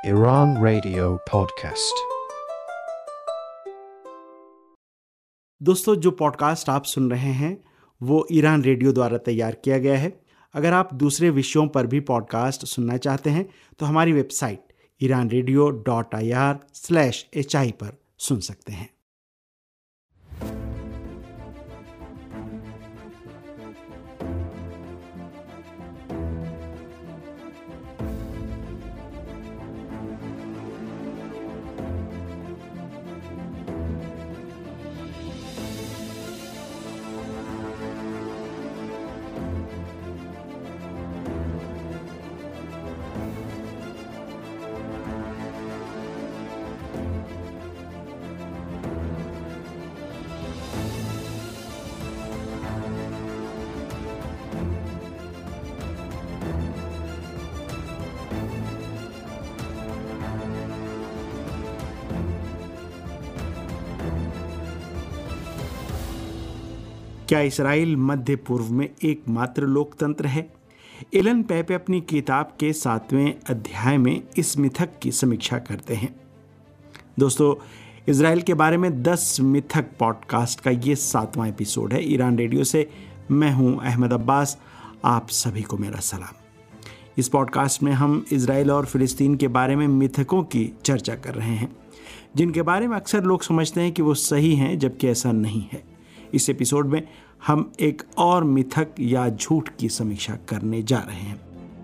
Iran Radio Podcast। दोस्तों, जो podcast आप सुन रहे हैं वो ईरान रेडियो द्वारा तैयार किया गया है। अगर आप दूसरे विषयों पर भी पॉडकास्ट सुनना चाहते हैं तो हमारी वेबसाइट iranradio.ir/hi पर सुन सकते हैं। क्या इसराइल मध्य पूर्व में एकमात्र लोकतंत्र है? एलन पेपे अपनी किताब के 7वें अध्याय में इस मिथक की समीक्षा करते हैं। दोस्तों, इसराइल के बारे में 10 मिथक पॉडकास्ट का ये 7वां एपिसोड है। ईरान रेडियो से मैं हूं अहमद अब्बास। आप सभी को मेरा सलाम। इस पॉडकास्ट में हम इसराइल और फिलिस्तीन के बारे में मिथकों की चर्चा कर रहे हैं, जिनके बारे में अक्सर लोग समझते हैं कि वो सही हैं, जबकि ऐसा नहीं है। इस एपिसोड में हम एक और मिथक या झूठ की समीक्षा करने जा रहे हैं।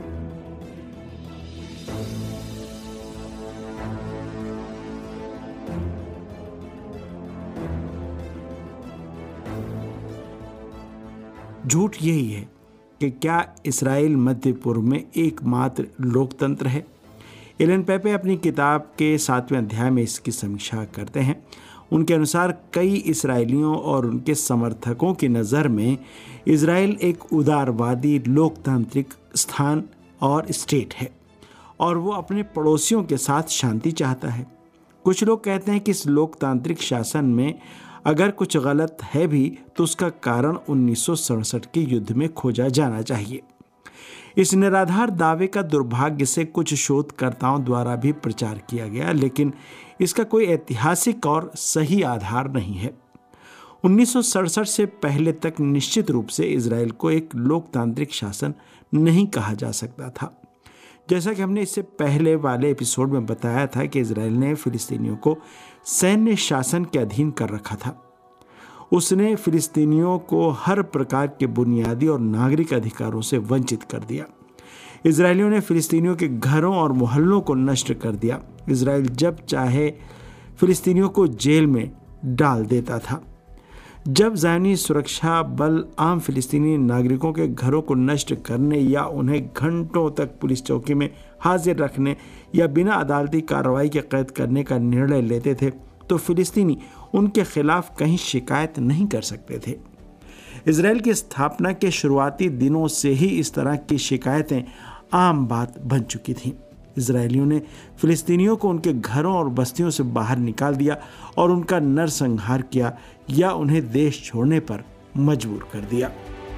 झूठ यही है कि क्या इसराइल मध्य पूर्व में एकमात्र लोकतंत्र है? एलन पेपे अपनी किताब के 7वें अध्याय में इसकी समीक्षा करते हैं। उनके अनुसार कई इसराइलियों और उनके समर्थकों की नज़र में इसराइल एक उदारवादी लोकतांत्रिक स्थान और स्टेट है और वो अपने पड़ोसियों के साथ शांति चाहता है। कुछ लोग कहते हैं कि इस लोकतांत्रिक शासन में अगर कुछ गलत है भी तो उसका कारण 1967 के युद्ध में खोजा जाना चाहिए। इस निराधार दावे का दुर्भाग्य से कुछ शोधकर्ताओं द्वारा भी प्रचार किया गया, लेकिन इसका कोई ऐतिहासिक और सही आधार नहीं है। 1967 से पहले तक निश्चित रूप से इसराइल को एक लोकतांत्रिक शासन नहीं कहा जा सकता था। जैसा कि हमने इससे पहले वाले एपिसोड में बताया था कि इसराइल ने फिलिस्तीनियों को सैन्य शासन के अधीन कर रखा था। उसने फिलिस्तीनियों को हर प्रकार के बुनियादी और नागरिक अधिकारों से वंचित कर दिया। इजरायलियों ने फिलिस्तीनियों के घरों और मोहल्लों को नष्ट कर दिया। इजराइल जब चाहे फिलिस्तीनियों को जेल में डाल देता था। जब ज़ायनी सुरक्षा बल आम फिलिस्तीनी नागरिकों के घरों को नष्ट करने या उन्हें घंटों तक पुलिस चौकी में हाजिर रखने या बिना अदालती कार्रवाई के कैद करने का निर्णय लेते थे तो फिलिस्तीनी उनके खिलाफ कहीं शिकायत नहीं कर सकते थे। इजराइल की स्थापना के शुरुआती दिनों से ही इस तरह की शिकायतें आम बात बन चुकी थीं। इजरायलियों ने फिलिस्तीनियों को उनके घरों और बस्तियों से बाहर निकाल दिया और उनका नरसंहार किया या उन्हें देश छोड़ने पर मजबूर कर दिया।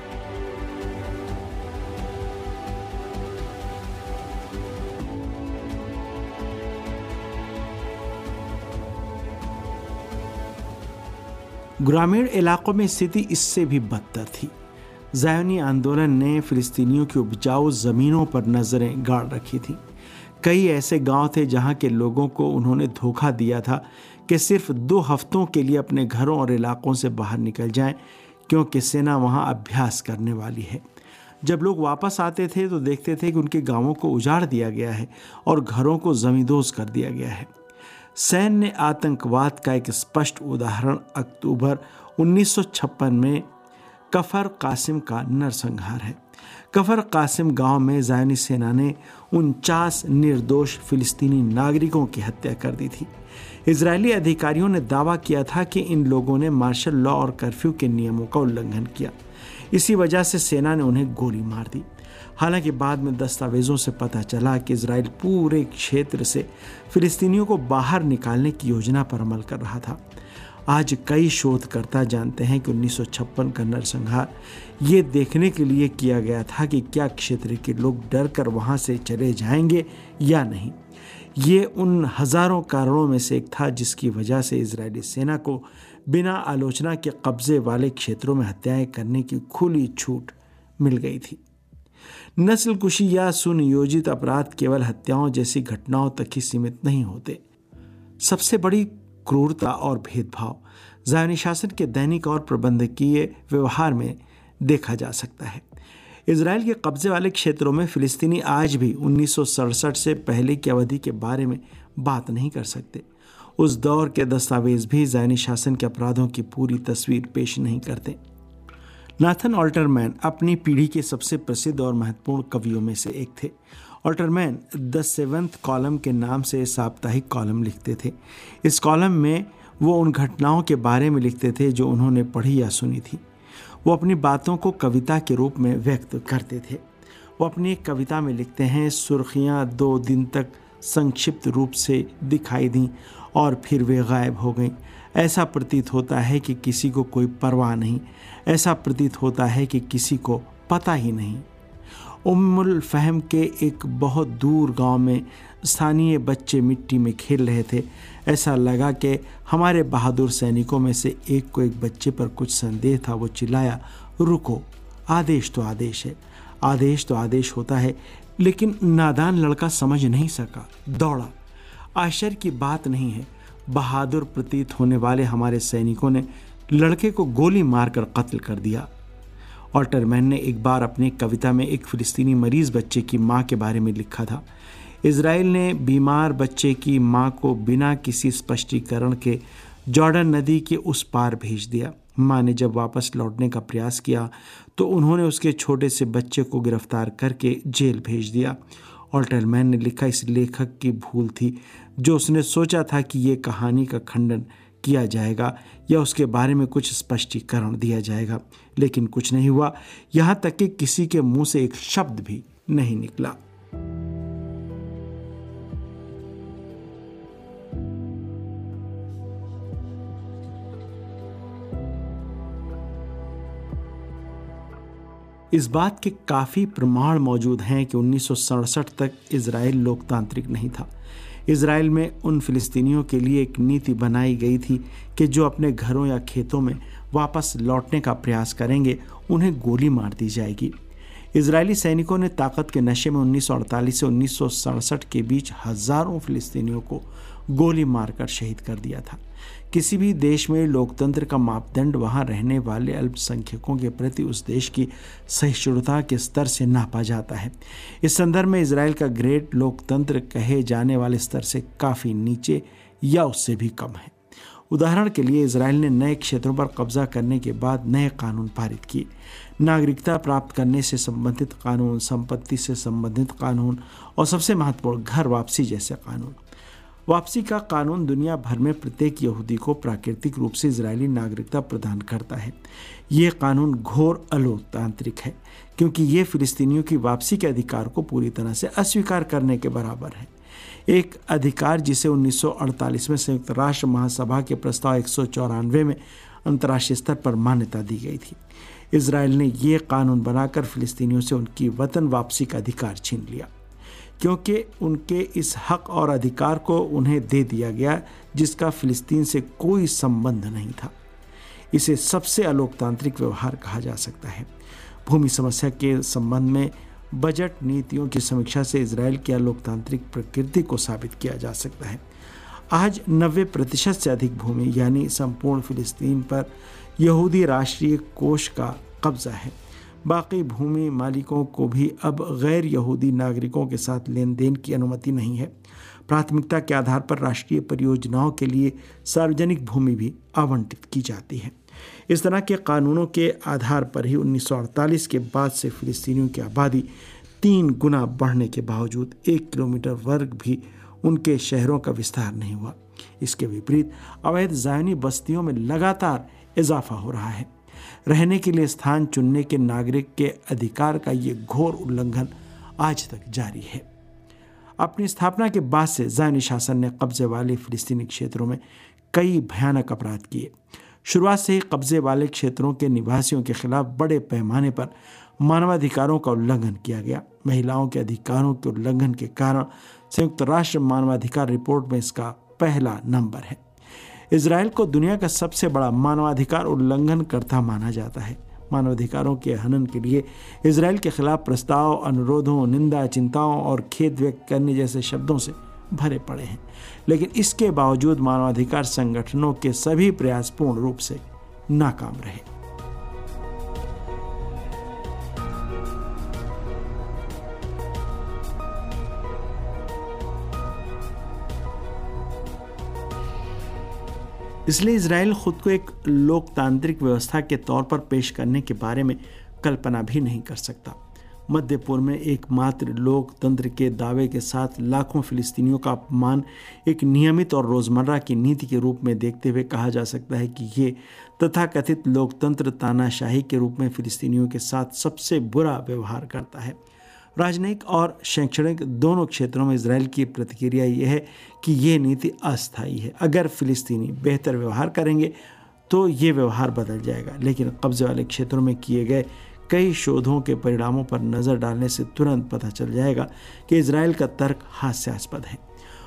ग्रामीण इलाकों में स्थिति इससे भी बदतर थी। ज़ायोनी आंदोलन ने फिलिस्तीनियों की उपजाऊ ज़मीनों पर नज़रें गाड़ रखी थी। कई ऐसे गांव थे जहां के लोगों को उन्होंने धोखा दिया था कि सिर्फ 2 हफ्तों के लिए अपने घरों और इलाकों से बाहर निकल जाएं, क्योंकि सेना वहां अभ्यास करने वाली है। जब लोग वापस आते थे तो देखते थे कि उनके गांवों को उजाड़ दिया गया है और घरों को ज़मींदोज़ कर दिया गया है। सैन्य आतंकवाद का एक स्पष्ट उदाहरण अक्टूबर 1956 में कफर कासिम का नरसंहार है। कफर कासिम गांव में ज़ायनी सेना ने 49 निर्दोष फिलिस्तीनी नागरिकों की हत्या कर दी थी। इजरायली अधिकारियों ने दावा किया था कि इन लोगों ने मार्शल लॉ और कर्फ्यू के नियमों का उल्लंघन किया। इसी वजह से सेना ने उन्हें गोली मार दी। हालांकि बाद में दस्तावेजों से पता चला कि इजराइल पूरे क्षेत्र से फिलिस्तीनियों को बाहर निकालने की योजना पर अमल कर रहा था। आज कई शोधकर्ता जानते हैं कि 1956 का नरसंहार ये देखने के लिए किया गया था कि क्या क्षेत्र के लोग डर कर वहाँ से चले जाएंगे या नहीं। ये उन हज़ारों कारणों में से एक था जिसकी वजह से इजरायली सेना को बिना आलोचना के कब्जे वाले क्षेत्रों में हत्याएं करने की खुली छूट मिल गई थी। नस्ल कुशी या सुनियोजित अपराध केवल हत्याओं जैसी घटनाओं तक ही सीमित नहीं होते। सबसे बड़ी क्रूरता और भेदभाव ज़ायनी शासन के दैनिक और प्रबंधकीय व्यवहार में देखा जा सकता है। इजराइल के कब्जे वाले क्षेत्रों में फिलिस्तीनी आज भी 1967 से पहले की अवधि के बारे में बात नहीं कर सकते। उस दौर के दस्तावेज भी ज़ायनी शासन के अपराधों की पूरी तस्वीर पेश नहीं करते। नाथन ऑल्टरमैन अपनी पीढ़ी के सबसे प्रसिद्ध और महत्वपूर्ण कवियों में से एक थे। ऑल्टरमैन द सेवंथ कॉलम के नाम से साप्ताहिक कॉलम लिखते थे। इस कॉलम में वो उन घटनाओं के बारे में लिखते थे जो उन्होंने पढ़ी या सुनी थी। वो अपनी बातों को कविता के रूप में व्यक्त करते थे। वो अपनी एक कविता में लिखते हैं, सुर्खियाँ 2 दिन तक संक्षिप्त रूप से दिखाई दीं और फिर वे गायब हो गईं। ऐसा प्रतीत होता है कि किसी को कोई परवाह नहीं, ऐसा प्रतीत होता है कि किसी को पता ही नहीं। उम्मुल फहम के एक बहुत दूर गांव में स्थानीय बच्चे मिट्टी में खेल रहे थे। ऐसा लगा कि हमारे बहादुर सैनिकों में से एक को एक बच्चे पर कुछ संदेह था। वो चिल्लाया, रुको, आदेश तो आदेश है, आदेश तो आदेश होता है। लेकिन नादान लड़का समझ नहीं सका, दौड़ा। आश्चर्य की बात नहीं है, बहादुर प्रतीत होने वाले हमारे सैनिकों ने लड़के को गोली मारकर कत्ल कर दिया। ऑल्टरमैन ने एक बार अपनी कविता में एक फिलिस्तीनी मरीज बच्चे की मां के बारे में लिखा था। इजराइल ने बीमार बच्चे की मां को बिना किसी स्पष्टीकरण के जॉर्डन नदी के उस पार भेज दिया। मां ने जब वापस लौटने का प्रयास किया तो उन्होंने उसके छोटे से बच्चे को गिरफ्तार करके जेल भेज दिया। ऑल्टरमैन ने लिखा, इस लेखक की भूल थी जो उसने सोचा था कि ये कहानी का खंडन किया जाएगा या उसके बारे में कुछ स्पष्टीकरण दिया जाएगा, लेकिन कुछ नहीं हुआ। यहाँ तक कि किसी के मुंह से एक शब्द भी नहीं निकला। इस बात के काफ़ी प्रमाण मौजूद हैं कि 1967 तक इजराइल लोकतांत्रिक नहीं था। इजराइल में उन फिलिस्तीनियों के लिए एक नीति बनाई गई थी कि जो अपने घरों या खेतों में वापस लौटने का प्रयास करेंगे उन्हें गोली मार दी जाएगी। इजरायली सैनिकों ने ताकत के नशे में 1948 से 1967 के बीच हजारों फिलिस्तीनियों को गोली मारकर शहीद कर दिया था। किसी भी देश में लोकतंत्र का मापदंड वहां रहने वाले अल्पसंख्यकों के प्रति उस देश की सहिष्णुता के स्तर से नापा जाता है। इस संदर्भ में इजराइल का ग्रेट लोकतंत्र कहे जाने वाले स्तर से काफ़ी नीचे या उससे भी कम है। उदाहरण के लिए इजराइल ने नए क्षेत्रों पर कब्जा करने के बाद नए कानून पारित किए। नागरिकता प्राप्त करने से संबंधित कानून, संपत्ति से संबंधित कानून और सबसे महत्वपूर्ण घर वापसी जैसे कानून। वापसी का कानून दुनिया भर में प्रत्येक यहूदी को प्राकृतिक रूप से इजरायली नागरिकता प्रदान करता है। ये कानून घोर अलोकतांत्रिक है क्योंकि ये फिलिस्तीनियों की वापसी के अधिकार को पूरी तरह से अस्वीकार करने के बराबर है। एक अधिकार जिसे 1948 में संयुक्त राष्ट्र महासभा के प्रस्ताव 194 में अंतर्राष्ट्रीय स्तर पर मान्यता दी गई थी। इजराइल ने ये कानून बनाकर फिलिस्तीनियों से उनकी वतन वापसी का अधिकार छीन लिया क्योंकि उनके इस हक और अधिकार को उन्हें दे दिया गया जिसका फिलिस्तीन से कोई संबंध नहीं था। इसे सबसे अलोकतांत्रिक व्यवहार कहा जा सकता है। भूमि समस्या के संबंध में बजट नीतियों की समीक्षा से इजराइल की अलोकतांत्रिक प्रकृति को साबित किया जा सकता है। आज 90% से अधिक भूमि यानी संपूर्ण फिलिस्तीन पर यहूदी राष्ट्रीय कोष का कब्जा है। बाकी भूमि मालिकों को भी अब गैर यहूदी नागरिकों के साथ लेन देन की अनुमति नहीं है। प्राथमिकता के आधार पर राष्ट्रीय परियोजनाओं के लिए सार्वजनिक भूमि भी आवंटित की जाती है। इस तरह के कानूनों के आधार पर ही 1948 के बाद से फिलिस्तीनियों की आबादी 3 गुना बढ़ने के बावजूद 1 किलोमीटर वर्ग भी उनके शहरों का विस्तार नहीं हुआ। इसके विपरीत अवैध ज़ायनी बस्तियों में लगातार इजाफा हो रहा है। रहने के लिए स्थान चुनने के नागरिक के अधिकार का ये घोर उल्लंघन आज तक जारी है। अपनी स्थापना के बाद से ज़ायनी शासन ने कब्जे वाले फिलिस्तीनी क्षेत्रों में कई भयानक अपराध किए। शुरुआत से ही कब्जे वाले क्षेत्रों के निवासियों के खिलाफ बड़े पैमाने पर मानवाधिकारों का उल्लंघन किया गया। महिलाओं के अधिकारों के उल्लंघन के कारण संयुक्त राष्ट्र मानवाधिकार रिपोर्ट में इसका पहला नंबर है। इजराइल को दुनिया का सबसे बड़ा मानवाधिकार उल्लंघनकर्ता माना जाता है। मानवाधिकारों के हनन के लिए इजराइल के खिलाफ प्रस्ताव, अनुरोधों, निंदा, चिंताओं और खेद व्यक्त करने जैसे शब्दों से भरे पड़े हैं, लेकिन इसके बावजूद मानवाधिकार संगठनों के सभी प्रयास पूर्ण रूप से नाकाम रहे। इसलिए इजराइल खुद को एक लोकतांत्रिक व्यवस्था के तौर पर पेश करने के बारे में कल्पना भी नहीं कर सकता। मध्य पूर्व में एकमात्र लोकतंत्र के दावे के साथ लाखों फिलिस्तीनियों का अपमान एक नियमित और रोज़मर्रा की नीति के रूप में देखते हुए कहा जा सकता है कि ये तथाकथित लोकतंत्र तानाशाही के रूप में फिलिस्तीनियों के साथ सबसे बुरा व्यवहार करता है। राजनयिक और शैक्षणिक दोनों क्षेत्रों में इजराइल की प्रतिक्रिया यह है कि ये नीति अस्थायी है। अगर फिलिस्तीनी बेहतर व्यवहार करेंगे तो ये व्यवहार बदल जाएगा, लेकिन कब्जे वाले क्षेत्रों में किए गए कई शोधों के परिणामों पर नज़र डालने से तुरंत पता चल जाएगा कि इजराइल का तर्क हास्यास्पद है।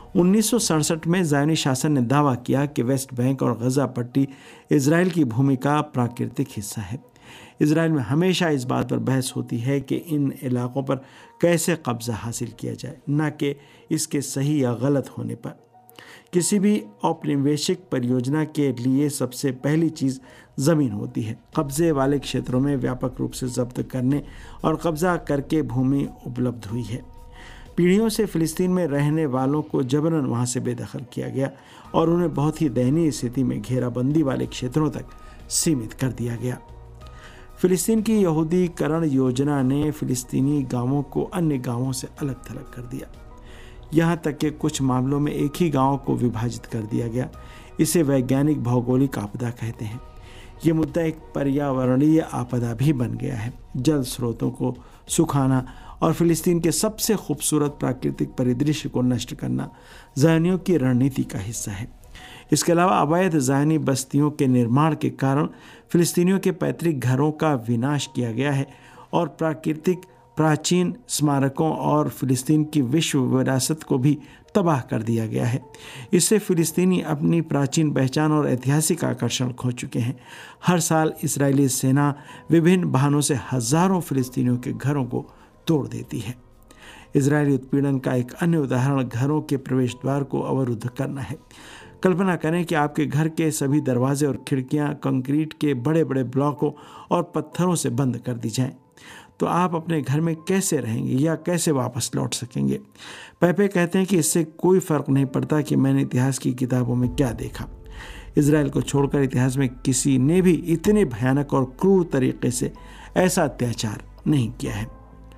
1967 में ज़ायोनी शासन ने दावा किया कि वेस्ट बैंक और गजा पट्टी इजराइल की भूमि का प्राकृतिक हिस्सा है। इजराइल में हमेशा इस बात पर बहस होती है कि इन इलाकों पर कैसे कब्जा हासिल किया जाए, न कि इसके सही या गलत होने पर। किसी भी औपनिवेशिक परियोजना के लिए सबसे पहली चीज़ ज़मीन होती है। कब्जे वाले क्षेत्रों में व्यापक रूप से जब्त करने और कब्जा करके भूमि उपलब्ध हुई है। पीढ़ियों से फिलिस्तीन में रहने वालों को जबरन वहाँ से बेदखल किया गया और उन्हें बहुत ही दयनीय स्थिति में घेराबंदी वाले क्षेत्रों तक सीमित कर दिया गया। फिलिस्तीन की यहूदीकरण योजना ने फिलिस्तीनी गांवों को अन्य गांवों से अलग थलग कर दिया। यहाँ तक कि कुछ मामलों में एक ही गांव को विभाजित कर दिया गया। इसे वैज्ञानिक भौगोलिक आपदा कहते हैं। ये मुद्दा एक पर्यावरणीय आपदा भी बन गया है। जल स्रोतों को सुखाना और फिलिस्तीन के सबसे खूबसूरत प्राकृतिक परिदृश्य को नष्ट करना ज़ायनियों की रणनीति का हिस्सा है। इसके अलावा अवैध ज़ायनी बस्तियों के निर्माण के कारण फिलिस्तीनियों के पैतृक घरों का विनाश किया गया है और प्राकृतिक प्राचीन स्मारकों और फिलिस्तीन की विश्व विरासत को भी तबाह कर दिया गया है। इससे फिलिस्तीनी अपनी प्राचीन पहचान और ऐतिहासिक आकर्षण खो चुके हैं। हर साल इजरायली सेना विभिन्न बहानों से हज़ारों फिलिस्तीनियों के घरों को तोड़ देती है। इजरायली उत्पीड़न का एक अन्य उदाहरण घरों के प्रवेश द्वार को अवरुद्ध करना है। कल्पना करें कि आपके घर के सभी दरवाजे और खिड़कियां कंक्रीट के बड़े बड़े ब्लॉकों और पत्थरों से बंद कर दी जाएं, तो आप अपने घर में कैसे रहेंगे या कैसे वापस लौट सकेंगे। पेपे कहते हैं कि इससे कोई फ़र्क नहीं पड़ता कि मैंने इतिहास की किताबों में क्या देखा। इजराइल को छोड़कर इतिहास में किसी ने भी इतने भयानक और क्रूर तरीके से ऐसा अत्याचार नहीं किया है।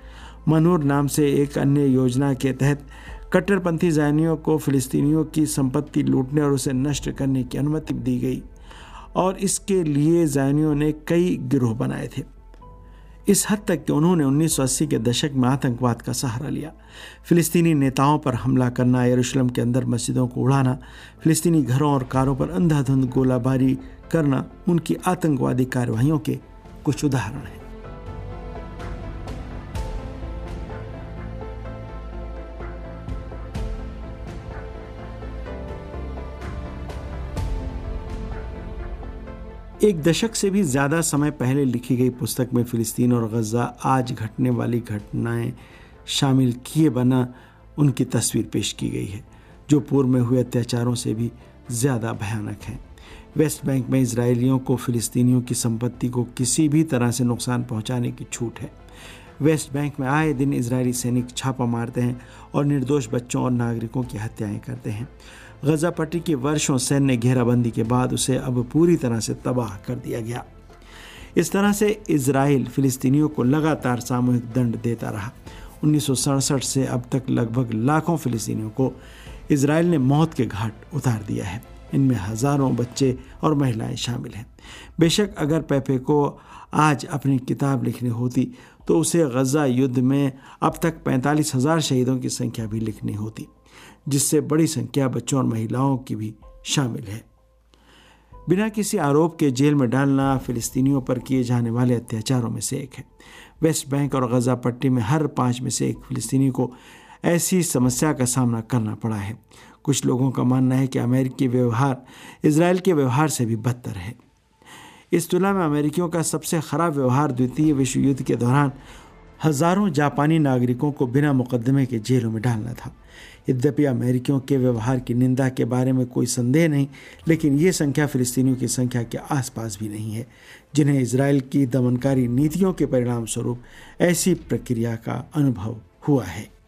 मनूर नाम से एक अन्य योजना के तहत कट्टरपंथी ज़ायनियों को फिलिस्तीनियों की संपत्ति लूटने और उसे नष्ट करने की अनुमति दी गई और इसके लिए ज़ायनियों ने कई गिरोह बनाए थे। इस हद तक कि उन्होंने 1980 के दशक में आतंकवाद का सहारा लिया। फिलिस्तीनी नेताओं पर हमला करना, यरूशलेम के अंदर मस्जिदों को उड़ाना, फिलिस्तीनी घरों और कारों पर अंधाधुंध गोलाबारी करना उनकी आतंकवादी कार्रवाइयों के कुछ उदाहरण हैं। एक दशक से भी ज़्यादा समय पहले लिखी गई पुस्तक में फ़िलिस्तीन और गज़ा आज घटने वाली घटनाएं शामिल किए बना उनकी तस्वीर पेश की गई है, जो पूर्व में हुए अत्याचारों से भी ज़्यादा भयानक है। वेस्ट बैंक में इजरायलियों को फ़िलिस्तीनियों की संपत्ति को किसी भी तरह से नुकसान पहुंचाने की छूट है। वेस्ट बैंक में आए दिन इजरायली सैनिक छापा मारते हैं और निर्दोष बच्चों और नागरिकों की हत्याएं करते हैं। गजा पट्टी की वर्षों सैन्य घेराबंदी के बाद उसे अब पूरी तरह से तबाह कर दिया गया। इस तरह से इजराइल फिलिस्तीनियों को लगातार सामूहिक दंड देता रहा। 1967 से अब तक लगभग लाखों फिलिस्तीनियों को इजराइल ने मौत के घाट उतार दिया है। इनमें हज़ारों बच्चे और महिलाएं शामिल हैं। बेशक अगर पेपे को आज अपनी किताब लिखनी होती तो उसे गजा युद्ध में अब तक 45,000 शहीदों की संख्या भी लिखनी होती, जिससे बड़ी संख्या बच्चों और महिलाओं की भी शामिल है। बिना किसी आरोप के जेल में डालना फिलिस्तीनियों पर किए जाने वाले अत्याचारों में से एक है। वेस्ट बैंक और गजा पट्टी में हर 5 में से एक फिलिस्तीनी को ऐसी समस्या का सामना करना पड़ा है। कुछ लोगों का मानना है कि अमेरिकी व्यवहार इजराइल के व्यवहार से भी बदतर है। इस तुलना में अमेरिकियों का सबसे खराब व्यवहार द्वितीय विश्व युद्ध के दौरान हजारों जापानी नागरिकों को बिना मुकदमे के जेलों में डालना था। यद्यपि अमेरिकियों के व्यवहार की निंदा के बारे में कोई संदेह नहीं, लेकिन ये संख्या फिलिस्तीनियों की संख्या के आसपास भी नहीं है जिन्हें इजराइल की दमनकारी नीतियों के परिणाम स्वरूप ऐसी प्रक्रिया का अनुभव हुआ है।